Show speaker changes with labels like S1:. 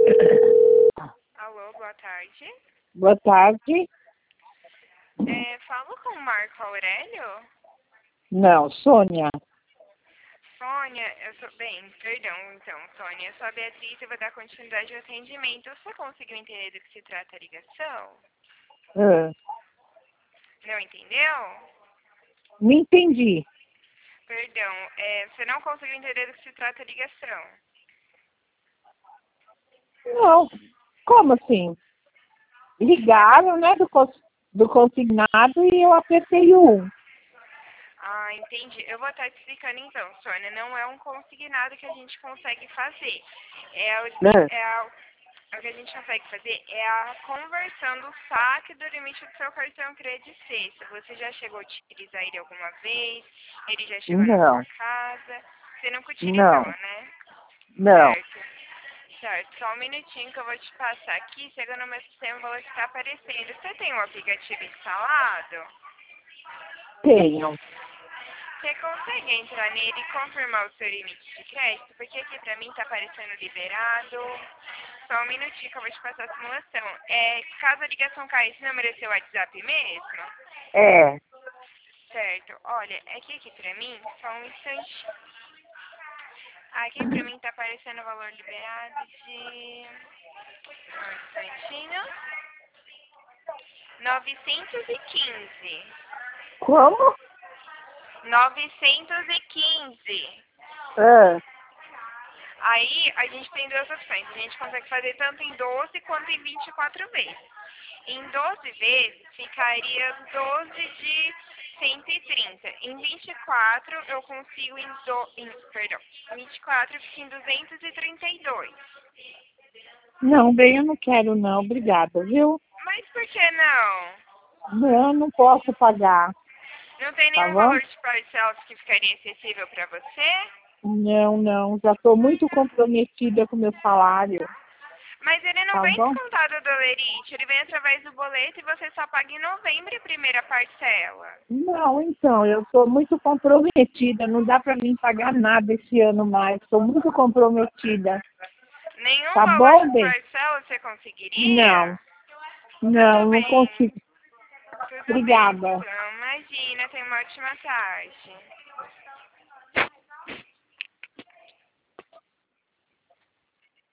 S1: Alô, boa tarde.
S2: Boa tarde.
S1: Falo com o Marco Aurélio?
S2: Não, Sônia.
S1: Sônia, eu sou... Bem, perdão, então, Sônia. Eu sou a Beatriz e vou dar continuidade ao atendimento. Você conseguiu entender do que se trata a ligação?
S2: Ah,
S1: Não entendeu?
S2: não entendi.
S1: Perdão, você não conseguiu entender do que se trata a ligação?
S2: Não, como assim? Ligaram, né, do consignado e eu apertei o 1.
S1: Ah, entendi. Eu vou estar te explicando então, Sônia. Não é um consignado que a gente consegue fazer. O que a gente consegue fazer é a conversão do saque do limite do seu cartão Credit Sexta. Você já chegou a utilizar ele alguma vez? Ele já chegou na
S2: Não,
S1: sua casa? Você nunca utilizou,
S2: não,
S1: né?
S2: não.
S1: Certo. Certo. Só um minutinho que eu vou te passar aqui. Chega no meu sistema, o valor está aparecendo. Você tem o aplicativo instalado?
S2: Tenho.
S1: Você consegue entrar nele e confirmar o seu limite de crédito? Porque aqui pra mim tá aparecendo liberado. Só um minutinho que eu vou te passar a simulação. Caso a ligação cair, esse número é seu WhatsApp mesmo?
S2: É.
S1: Certo. Olha, é que aqui pra mim, só um instante. Aqui pra mim tá aparecendo o valor liberado de... Um instantinho. 915.
S2: Como?
S1: 915.
S2: Ah,
S1: Aí a gente tem duas opções. A gente consegue fazer tanto em 12 quanto em 24 vezes. Em 12 vezes ficaria 12 de 130. Em 24 eu consigo perdão, 24 fica em 232.
S2: não, bem, eu não quero não, obrigada, viu?
S1: Mas por que não?
S2: Não, não posso pagar,
S1: Não tem
S2: tá
S1: nenhum
S2: bom?
S1: valor de parcelas que ficaria acessível para você?
S2: Não, já estou muito comprometida com o meu salário,
S1: Mas ele não
S2: tá
S1: vem
S2: bom?
S1: descontado do Lerite, ele vem através do boleto e você só paga em novembro a primeira parcela.
S2: Não, então, eu estou muito comprometida, não dá para mim pagar nada esse ano mais, estou muito comprometida,
S1: Nenhum
S2: tá
S1: valor
S2: bom,
S1: de
S2: bem?
S1: parcela você conseguiria?
S2: Não,
S1: Tudo
S2: não
S1: bem,
S2: consigo.
S1: tudo bem,
S2: Obrigada.
S1: então. Imagina, tenha uma ótima tarde.